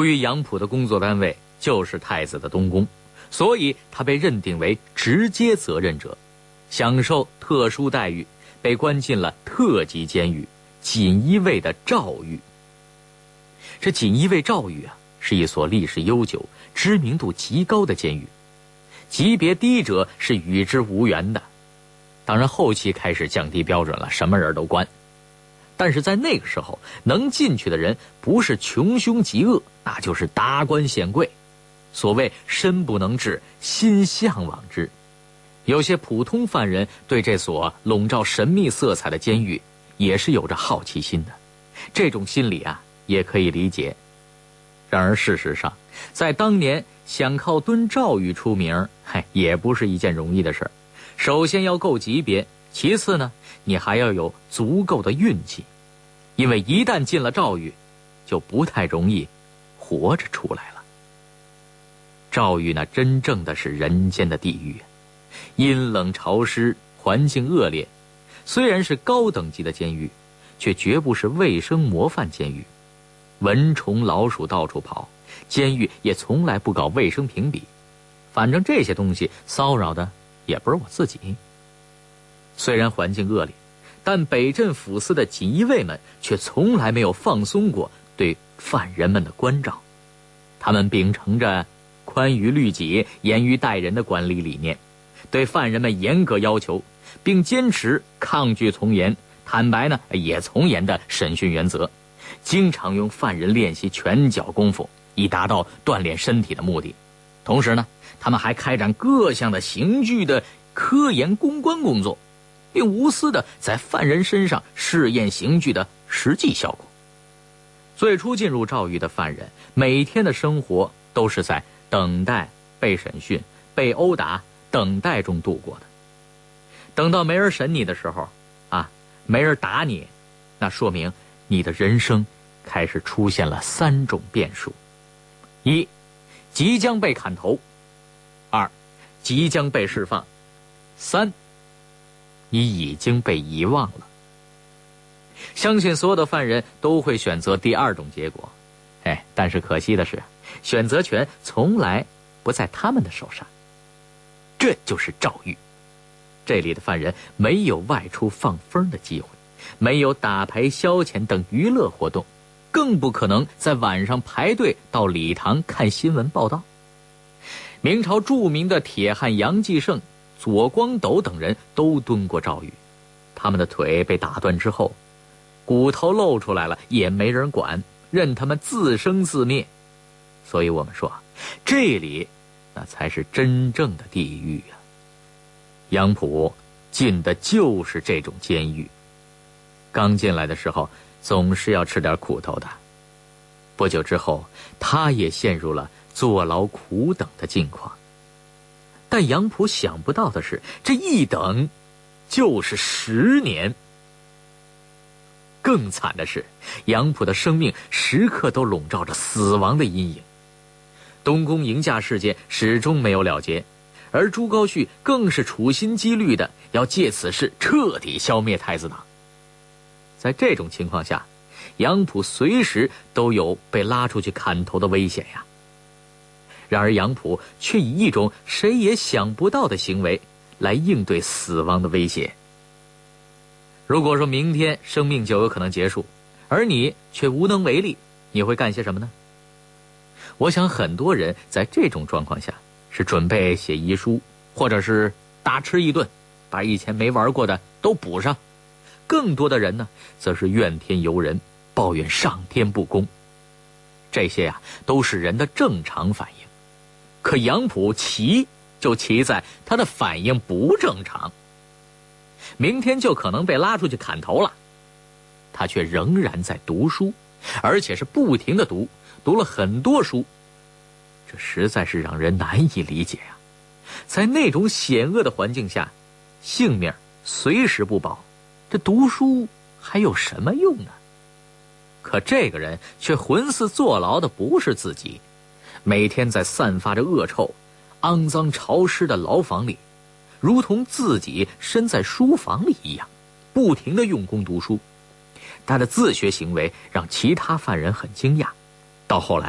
由于杨溥的工作单位就是太子的东宫，所以他被认定为直接责任者，享受特殊待遇，被关进了特级监狱锦衣卫的诏狱。这锦衣卫诏狱啊，是一所历史悠久、知名度极高的监狱，级别低者是与之无缘的。当然后期开始降低标准了，什么人都关。但是在那个时候，能进去的人不是穷凶极恶，那就是达官显贵。所谓身不能至，心向往之。有些普通犯人对这所笼罩神秘色彩的监狱也是有着好奇心的，这种心理啊也可以理解。然而事实上，在当年想靠蹲诏狱出名，也不是一件容易的事儿。首先要够级别，其次呢，你还要有足够的运气，因为一旦进了诏狱，就不太容易活着出来了。诏狱呢，真正的是人间的地狱，阴冷潮湿，环境恶劣。虽然是高等级的监狱，却绝不是卫生模范监狱。蚊虫老鼠到处跑，监狱也从来不搞卫生评比。反正这些东西骚扰的也不是我自己。虽然环境恶劣，但北镇抚司的锦衣卫们却从来没有放松过对犯人们的关照。他们秉承着宽于律己、严于待人的管理理念，对犯人们严格要求，并坚持抗拒从严、坦白呢也从严的审讯原则，经常用犯人练习拳脚功夫，以达到锻炼身体的目的。同时呢，他们还开展各项的刑具的科研攻关工作，并无私的在犯人身上试验刑具的实际效果。最初进入诏狱的犯人，每天的生活都是在等待被审讯、被殴打、等待中度过的。等到没人审你的时候啊，没人打你，那说明你的人生开始出现了3种变数：一，即将被砍头；二，即将被释放；三，你已经被遗忘了。相信所有的犯人都会选择第2种结果，但是可惜的是，选择权从来不在他们的手上。这就是诏狱，这里的犯人没有外出放风的机会，没有打牌消遣等娱乐活动，更不可能在晚上排队到礼堂看新闻报道。明朝著名的铁汉杨继盛、左光斗等人都蹲过诏狱，他们的腿被打断之后，骨头露出来了也没人管，任他们自生自灭。所以我们说，这里那才是真正的地狱啊！杨溥进的就是这种监狱。刚进来的时候，总是要吃点苦头的。不久之后，他也陷入了坐牢苦等的境况。但杨溥想不到的是，这一等就是10年。更惨的是，杨溥的生命时刻都笼罩着死亡的阴影。东宫迎驾事件始终没有了结，而朱高煦更是处心积虑的要借此事彻底消灭太子党。在这种情况下，杨溥随时都有被拉出去砍头的危险呀。然而杨溥却以一种谁也想不到的行为来应对死亡的威胁。如果说明天生命就有可能结束，而你却无能为力，你会干些什么呢？我想很多人在这种状况下是准备写遗书，或者是大吃一顿，把以前没玩过的都补上。更多的人呢，则是怨天尤人，抱怨上天不公。这些都是人的正常反应。可杨溥奇就奇在他的反应不正常。明天就可能被拉出去砍头了，他却仍然在读书，而且是不停地读了很多书。这实在是让人难以理解啊！在那种险恶的环境下，性命随时不保，这读书还有什么用呢？可这个人却浑似坐牢的不是自己，每天在散发着恶臭、肮脏潮湿的牢房里，如同自己身在书房里一样，不停地用功读书。他的自学行为让其他犯人很惊讶，到后来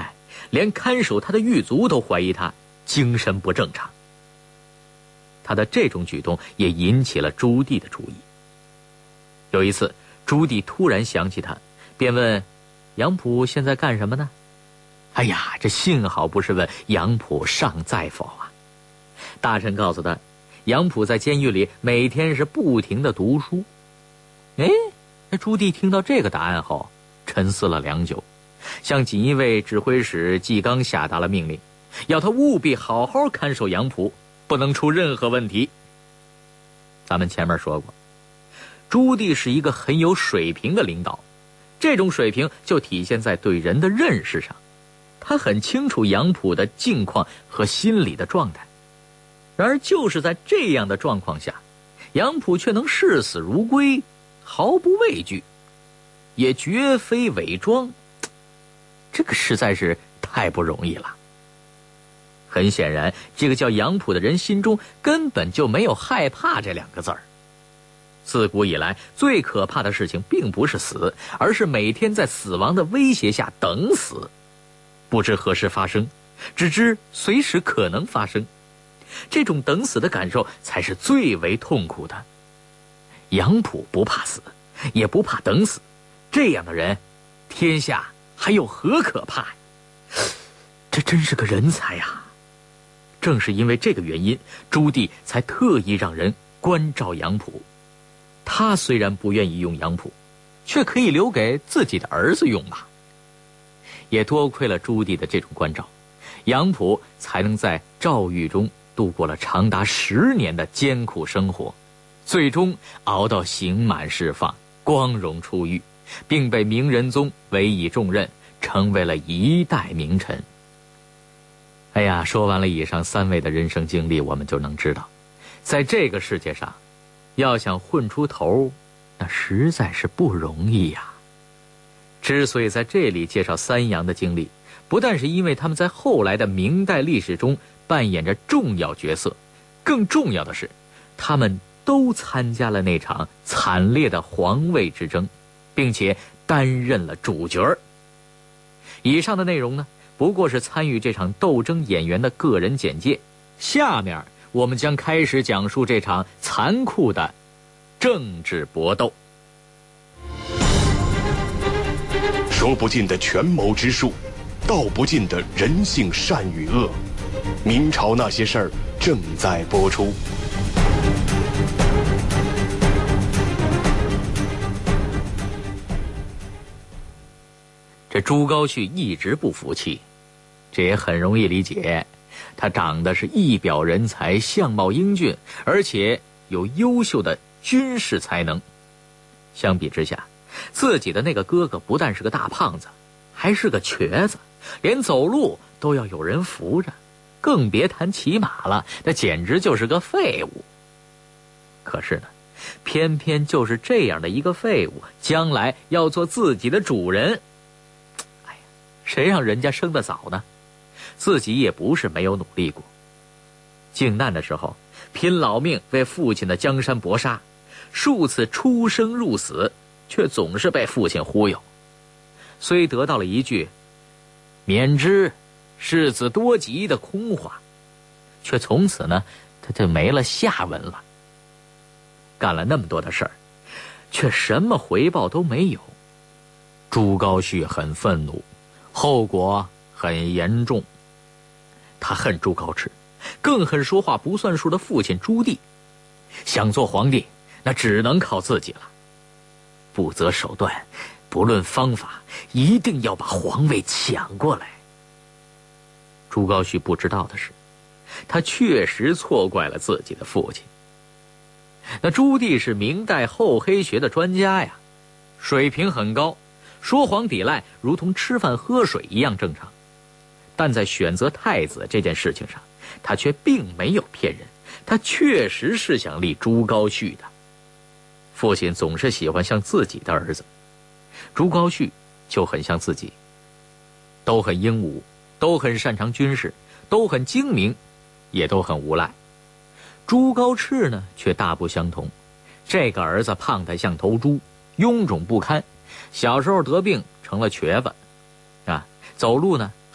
连看守他的狱卒都怀疑他精神不正常。他的这种举动也引起了朱棣的注意。有一次，朱棣突然想起他，便问杨溥现在干什么呢？哎呀，这幸好不是问杨溥尚在否啊。大臣告诉他，杨溥在监狱里每天是不停地读书。这朱棣听到这个答案后，沉思了良久，向锦衣卫指挥使纪纲下达了命令，要他务必好好看守杨溥，不能出任何问题。咱们前面说过，朱棣是一个很有水平的领导，这种水平就体现在对人的认识上。他很清楚杨溥的境况和心理的状态，然而就是在这样的状况下，杨溥却能视死如归，毫不畏惧，也绝非伪装，这个实在是太不容易了。很显然，这个叫杨溥的人心中根本就没有害怕这两个字儿。自古以来，最可怕的事情并不是死，而是每天在死亡的威胁下等死，不知何时发生，只知随时可能发生。这种等死的感受才是最为痛苦的。杨溥不怕死，也不怕等死，这样的人，天下还有何可怕呀？这真是个人才呀！正是因为这个原因，朱棣才特意让人关照杨溥。他虽然不愿意用杨溥，却可以留给自己的儿子用吧。也多亏了朱棣的这种关照，杨溥才能在诏狱中度过了长达10年的艰苦生活，最终熬到刑满释放，光荣出狱，并被明仁宗委以重任，成为了一代名臣。哎呀，说完了以上3位的人生经历，我们就能知道，在这个世界上，要想混出头，那实在是不容易呀。之所以在这里介绍3杨的经历，不但是因为他们在后来的明代历史中扮演着重要角色，更重要的是，他们都参加了那场惨烈的皇位之争，并且担任了主角。以上的内容呢，不过是参与这场斗争演员的个人简介。下面我们将开始讲述这场残酷的政治搏斗。 说不尽的权谋之术，道不尽的人性善与恶。明朝那些事儿正在播出。 这朱高煦一直不服气，这也很容易理解。他长得是一表人才，相貌英俊，而且有优秀的军事才能。相比之下，自己的那个哥哥不但是个大胖子，还是个瘸子，连走路都要有人扶着，更别谈骑马了，那简直就是个废物。可是呢，偏偏就是这样的一个废物，将来要做自己的主人。哎呀，谁让人家生得早呢？自己也不是没有努力过。靖难的时候，拼老命为父亲的江山搏杀，数次出生入死，却总是被父亲忽悠。虽得到了一句免之世子多疾的空话，却从此呢，他就没了下文了。干了那么多的事儿，却什么回报都没有。朱高煦很愤怒，后果很严重。他恨朱高炽，更恨说话不算数的父亲朱棣。想做皇帝，那只能靠自己了。不择手段，不论方法，一定要把皇位抢过来。朱高煦不知道的是，他确实错怪了自己的父亲。那朱棣是明代厚黑学的专家呀，水平很高，说谎抵赖如同吃饭喝水一样正常。但在选择太子这件事情上，他却并没有骗人，他确实是想立朱高煦的。父亲总是喜欢像自己的儿子，朱高煦就很像自己，都很英武，都很擅长军事，都很精明，也都很无赖。朱高炽呢，却大不相同。这个儿子胖得像头猪，臃肿不堪，小时候得病成了瘸子，走路呢还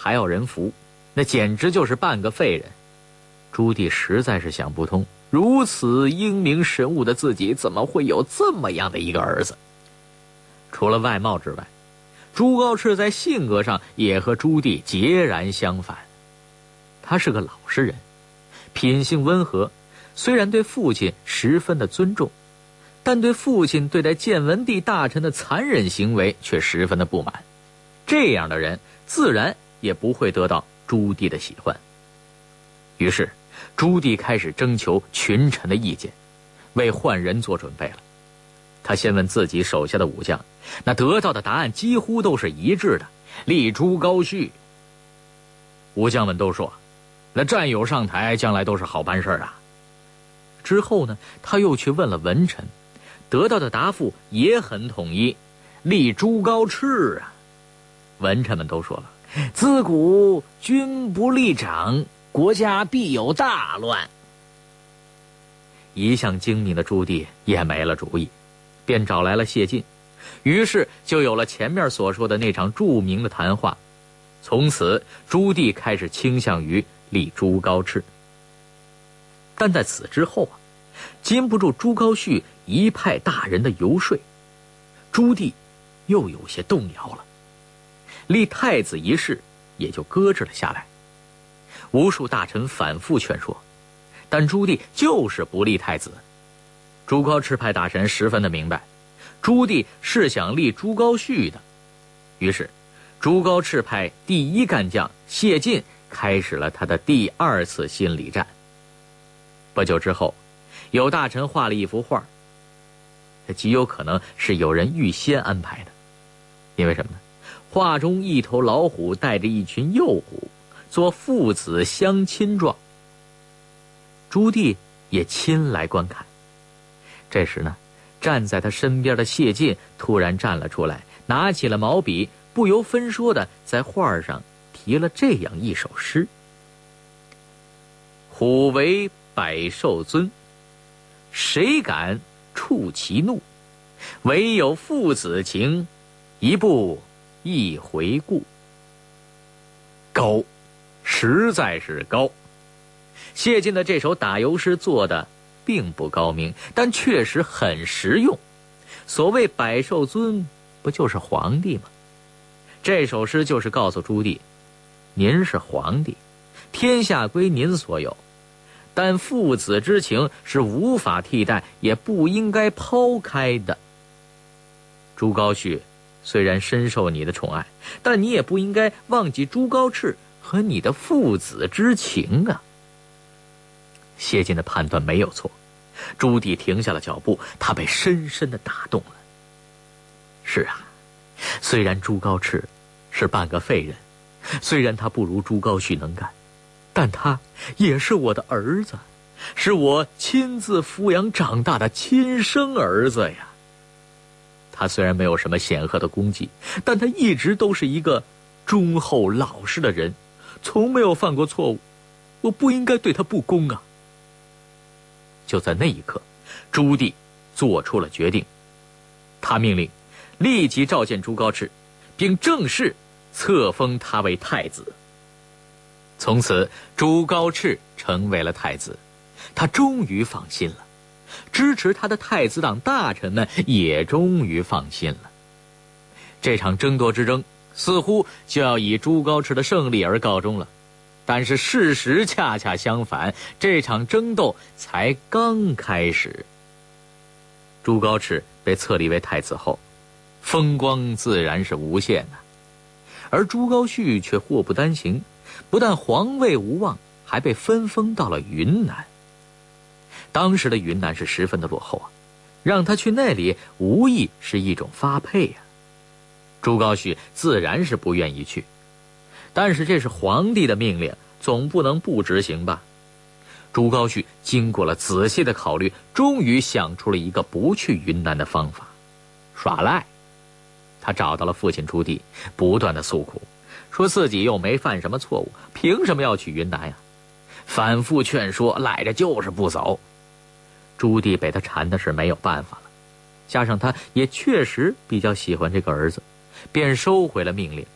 还要人扶，那简直就是半个废人。朱棣实在是想不通，如此英明神武的自己，怎么会有这么样的一个儿子？除了外貌之外，朱高炽在性格上也和朱棣截然相反。他是个老实人，品性温和，虽然对父亲十分的尊重，但对父亲对待建文帝大臣的残忍行为却十分的不满。这样的人自然也不会得到朱棣的喜欢。于是朱棣开始征求群臣的意见，为换人做准备了。他先问自己手下的武将，那得到的答案几乎都是一致的，立朱高煦。武将们都说，那战友上台将来都是好办事啊。之后呢，他又去问了文臣，得到的答复也很统一，立朱高炽啊。文臣们都说了，自古君不立长，国家必有大乱。一向精明的朱棣也没了主意，便找来了谢晋，于是就有了前面所说的那场著名的谈话。从此朱棣开始倾向于立朱高炽。但在此之后经不住朱高煦一派大人的游说，朱棣又有些动摇了，立太子一事也就搁置了下来。无数大臣反复劝说，但朱棣就是不立太子。朱高炽派大臣十分的明白，朱棣是想立朱高煦的，于是朱高炽派第一干将谢晋开始了他的第二次心理战。不久之后，有大臣画了一幅画，这极有可能是有人预先安排的。因为什么呢？画中一头老虎带着一群幼虎，做父子相亲状。朱棣也亲来观看。这时呢，站在他身边的谢晋突然站了出来，拿起了毛笔，不由分说的在画上题了这样一首诗：虎为百兽尊，谁敢触其怒？唯有父子情，一步一回顾。高，实在是高。谢晋的这首打油诗做的并不高明，但确实很实用。所谓百兽尊，不就是皇帝吗？这首诗就是告诉朱棣，您是皇帝，天下归您所有，但父子之情是无法替代，也不应该抛开的。朱高煦虽然深受你的宠爱，但你也不应该忘记朱高炽和你的父子之情啊。谢晋的判断没有错，朱棣停下了脚步，他被深深地打动了。是啊，虽然朱高炽是半个废人，虽然他不如朱高煦能干，但他也是我的儿子，是我亲自抚养长大的亲生儿子呀。他虽然没有什么显赫的功绩，但他一直都是一个忠厚老实的人，从没有犯过错误，我不应该对他不公啊。就在那一刻，朱棣做出了决定，他命令立即召见朱高炽，并正式册封他为太子。从此朱高炽成为了太子，他终于放心了，支持他的太子党大臣们也终于放心了。这场争夺之争似乎就要以朱高炽的胜利而告终了，但是事实恰恰相反，这场争斗才刚开始。朱高炽被册立为太子后，风光自然是无限的，而朱高煦却祸不单行，不但皇位无望，还被分封到了云南。当时的云南是十分的落后啊，让他去那里无疑是一种发配啊。朱高煦自然是不愿意去，但是这是皇帝的命令，总不能不执行吧。朱高煦经过了仔细的考虑，终于想出了一个不去云南的方法，耍赖。他找到了父亲朱棣，不断的诉苦，说自己又没犯什么错误，凭什么要去云南呀？反复劝说，赖着就是不走。朱棣被他缠的是没有办法了，加上他也确实比较喜欢这个儿子，便收回了命令，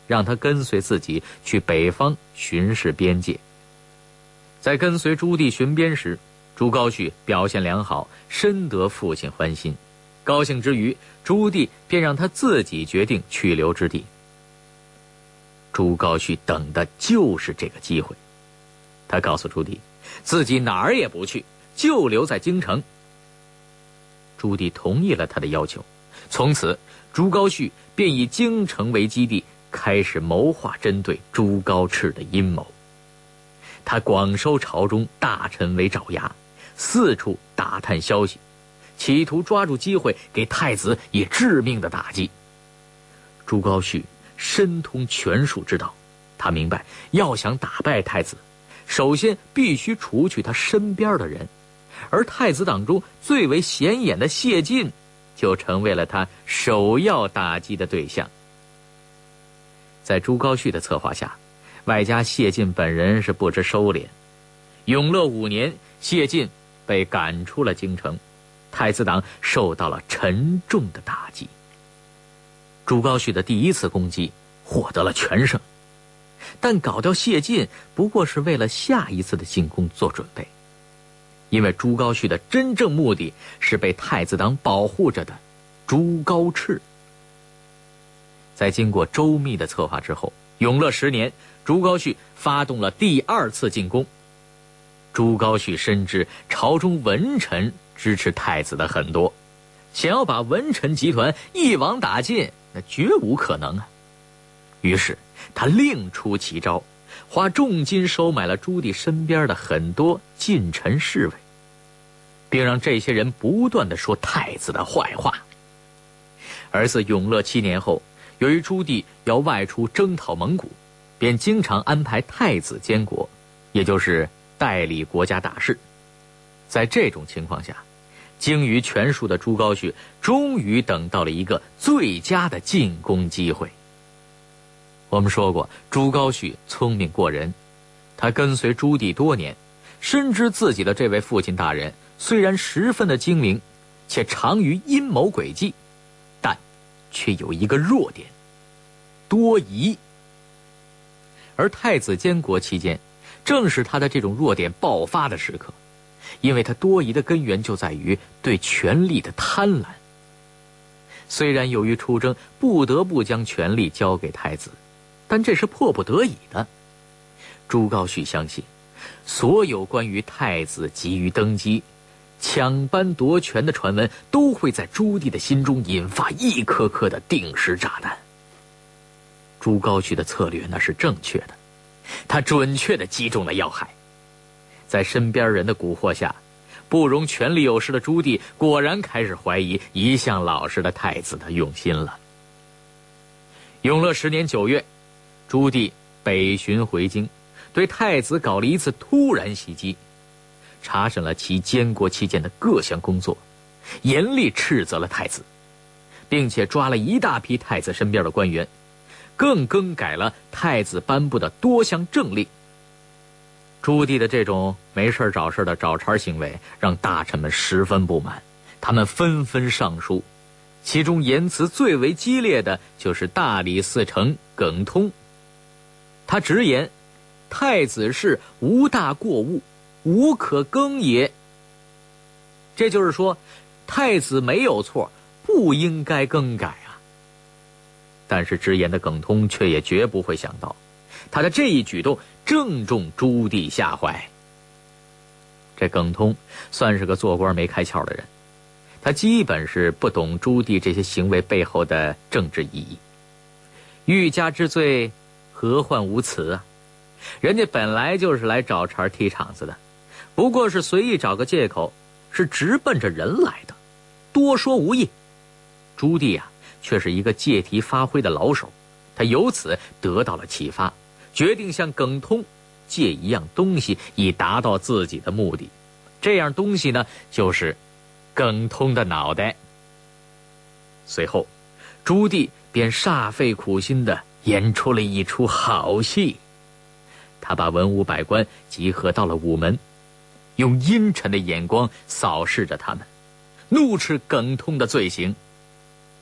让他跟随自己去北方巡视边界。在跟随朱棣巡边时，朱高煦表现良好，深得父亲欢心。高兴之余，朱棣便让他自己决定去留之地。朱高煦等的就是这个机会，他告诉朱棣，自己哪儿也不去，就留在京城。朱棣同意了他的要求，从此朱高煦便以京城为基地，开始谋划针对朱高炽的阴谋。他广收朝中大臣为爪牙，四处打探消息，企图抓住机会给太子以致命的打击。朱高煦深通权术之道，他明白要想打败太子，首先必须除去他身边的人，而太子党中最为显眼的谢晋就成为了他首要打击的对象。在朱高煦的策划下，外加谢晋本人是不知收敛，永乐5年，谢晋被赶出了京城，太子党受到了沉重的打击。朱高煦的第一次攻击获得了全胜，但搞掉谢晋不过是为了下一次的进攻做准备，因为朱高煦的真正目的是被太子党保护着的朱高炽。在经过周密的策划之后，永乐10年，朱高煦发动了第2次进攻。朱高煦深知朝中文臣支持太子的很多，想要把文臣集团一网打尽，那绝无可能啊。于是他另出奇招，花重金收买了朱棣身边的很多近臣侍卫，并让这些人不断地说太子的坏话。而自永乐7年后，由于朱棣要外出征讨蒙古，便经常安排太子监国，也就是代理国家大事。在这种情况下，精于权术的朱高煦终于等到了一个最佳的进攻机会。我们说过，朱高煦聪明过人，他跟随朱棣多年，深知自己的这位父亲大人虽然十分的精明，且长于阴谋诡计，但却有一个弱点，多疑。而太子监国期间，正是他的这种弱点爆发的时刻，因为他多疑的根源就在于对权力的贪婪。虽然由于出征不得不将权力交给太子，但这是迫不得已的。朱高煦相信，所有关于太子急于登基、抢班夺权的传闻都会在朱棣的心中引发一颗颗的定时炸弹。朱高煦的策略那是正确的，他准确地击中了要害。在身边人的蛊惑下，不容权力有势的朱棣果然开始怀疑一向老实的太子的用心了。永乐10年9月，朱棣北巡回京，对太子搞了一次突然袭击，查审了其监国期间的各项工作，严厉斥责了太子，并且抓了一大批太子身边的官员，更更改了太子颁布的多项政令。朱棣的这种没事找事的找茬行为让大臣们十分不满，他们纷纷上书，其中言辞最为激烈的就是大理寺丞耿通。他直言，太子事无大过误，无可更也。这就是说，太子没有错，不应该更改啊。但是直言的耿通却也绝不会想到，他的这一举动正中朱棣下怀。这耿通算是个做官没开窍的人，他基本是不懂朱棣这些行为背后的政治意义。欲加之罪，何患无辞啊？人家本来就是来找茬踢场子的，不过是随意找个借口，是直奔着人来的，多说无益。朱棣啊，却是一个借题发挥的老手，他由此得到了启发，决定向耿通借一样东西，以达到自己的目的。这样东西呢，就是耿通的脑袋。随后，朱棣便煞费苦心地演出了一出好戏。他把文武百官集合到了午门，用阴沉的眼光扫视着他们，怒斥耿通的罪行。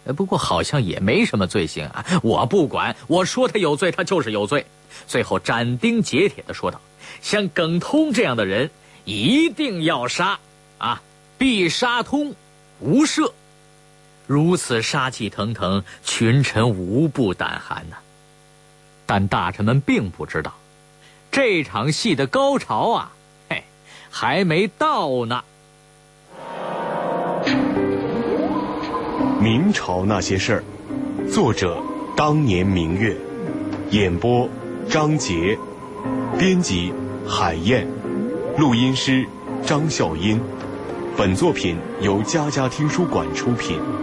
不过好像也没什么罪行啊。我不管，我说他有罪，他就是有罪。最后斩钉截铁地说道：像耿通这样的人一定要杀啊，必杀通无赦。如此杀气腾腾，群臣无不胆寒呐。但大臣们并不知道，这场戏的高潮啊，还没到呢。 明朝那些事儿，作者当年明月，演播张杰，编辑海燕，录音师张笑音。本作品由佳佳听书馆出品。